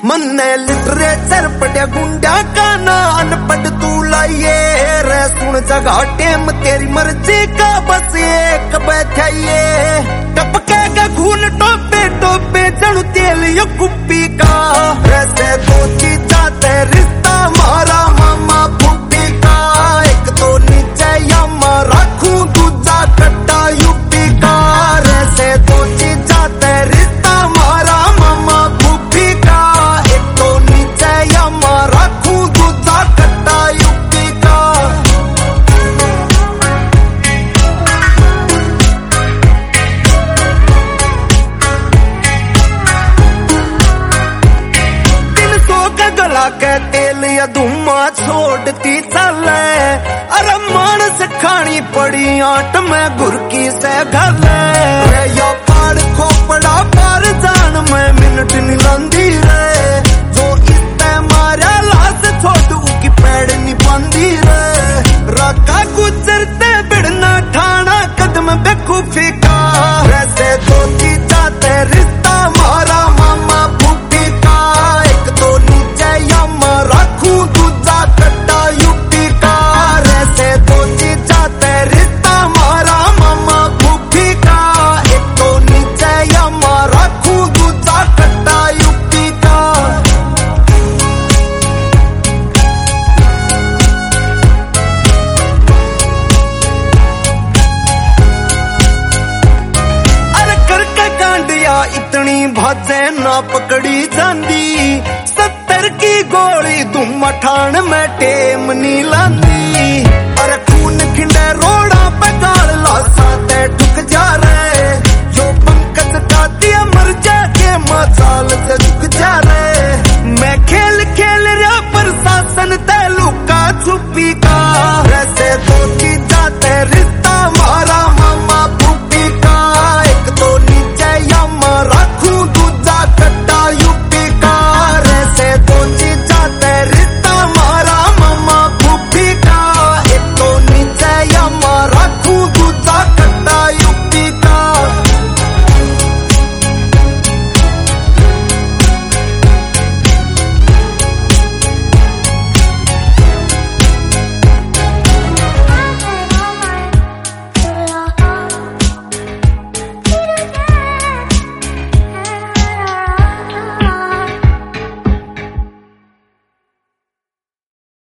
मन्ने लिटरेचर पढ़िया गुंडा का ना अनपढ़ तू लाइए रे सुन जगह टेम तेरी मर्जी का बस एक बैठाइए टपकेगा खून टोपे टोपे चढ़ू तेल यो कुप्पी का वैसे तो चीजा ते रिश्ता मारा मामा फूफी का एक तो नीचे यामा रखूं दूजा कट्टा यूपी का वैसे तो चीजा ते रिश्ता मारा मामा फूफी का एक तो नीचे यामा रखूं दूजा कट्टा यूपी का गला के तेल या धुआं छोड़ती चले अरे मानस खानी पड़ी आट में गुरकी से घले या पाड़ खोपड़ा पार जान में मिनट नहीं लांदी रे जो इस्ते मारा लाश छोड़ की पैड़ नहीं पांदी रे रखा गुजरते बिड़ना ठाना कदम बेकूफी का वैसे तो चीजा ते रिश्ता मारा मामा फूफी का एक तो रखूं दूजा कट्टा यूपी का वैसे तो चीजा ते रिश्ता मारा मामा फूफी का एक तो नीचे यामा रखूं दूजा कट्टा यूपी का अरे करके कांडिया इतनी भाजे ना पकड़ी जाती की गोली तुम मठान में टेम नी लांदी अरे खून खिंडे रोड़ा पे गाल लासा ते ठुक जा रहे